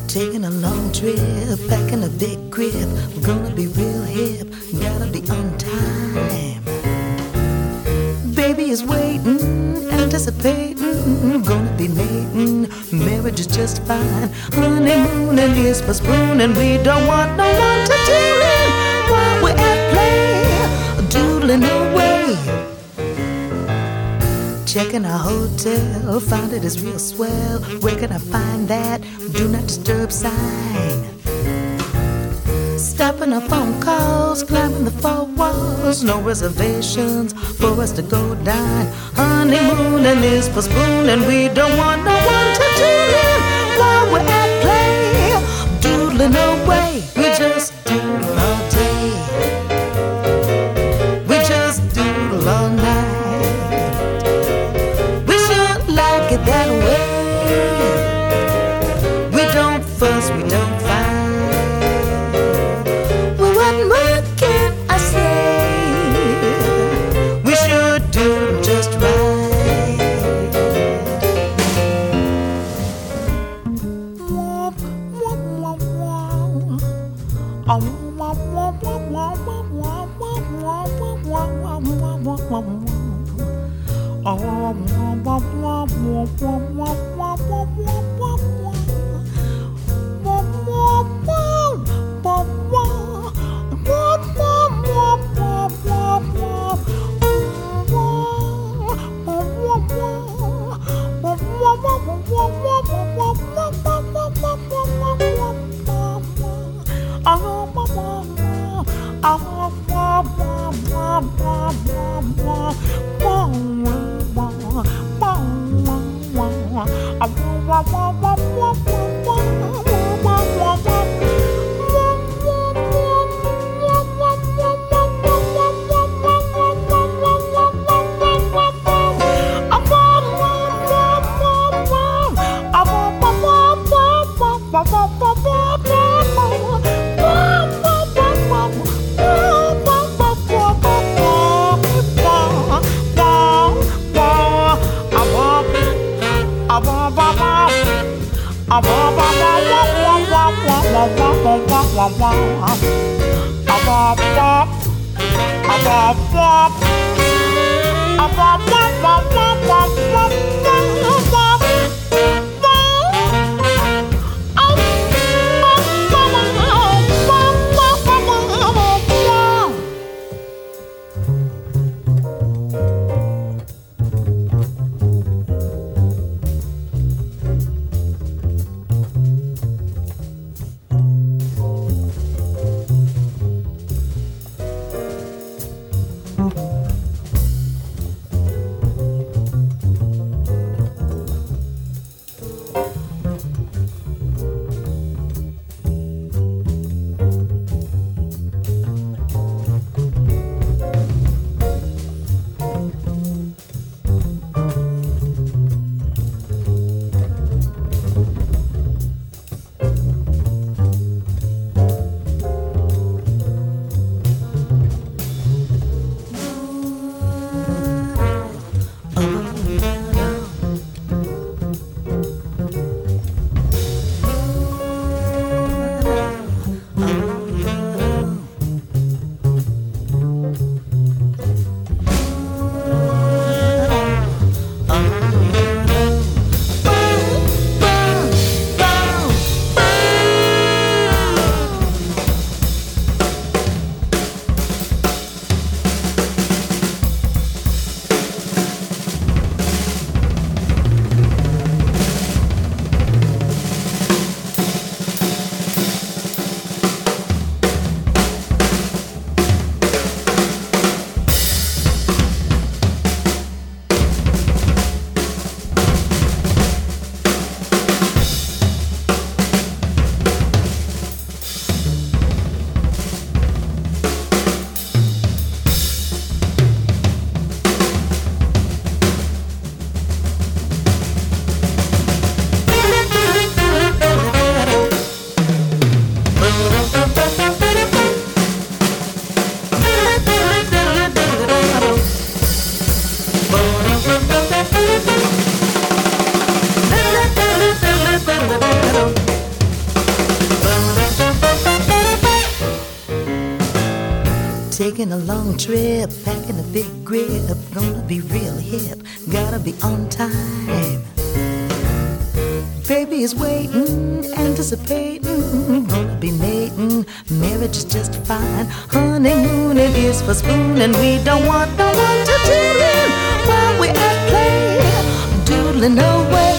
Taking a long trip, packing a big grip. We're gonna be real hip, gotta be on time. Baby is waiting, anticipating, gonna be mating. Marriage is just fine. Honeymooning is postponed, and we don't want no one to tune in while we're at play, doodling away. Checking our hotel, found it is real swell. Where can I find that do not disturb sign? Stopping our phone calls, climbing the four walls. No reservations for us to go dine. Honeymooning is postponed, and we don't want no one to tune in while we're at play, doodling away. We just doodle all day, we just doodle all night. Like it that way. We don't fuss, we don't fight. Well, what more can I say? We should do just right. Taking a long trip, packing a big grip, gonna be real hip, gotta be on time. Baby is waiting, anticipating, gonna be mating, marriage is just fine. Honeymooning is for spooning, we don't want no one to tune in while we at play, doodling away.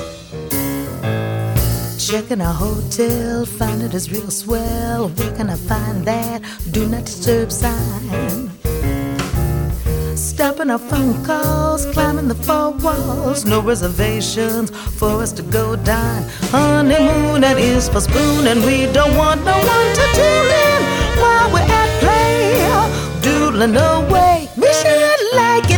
Checking our hotel, find it is real swell. Where can I find that do not disturb sign? Stopping our phone calls, climbing the four walls. No reservations for us to go dine. Honeymoon that is for spoon, and we don't want no one to tune in while we're at play, doodling away. We should like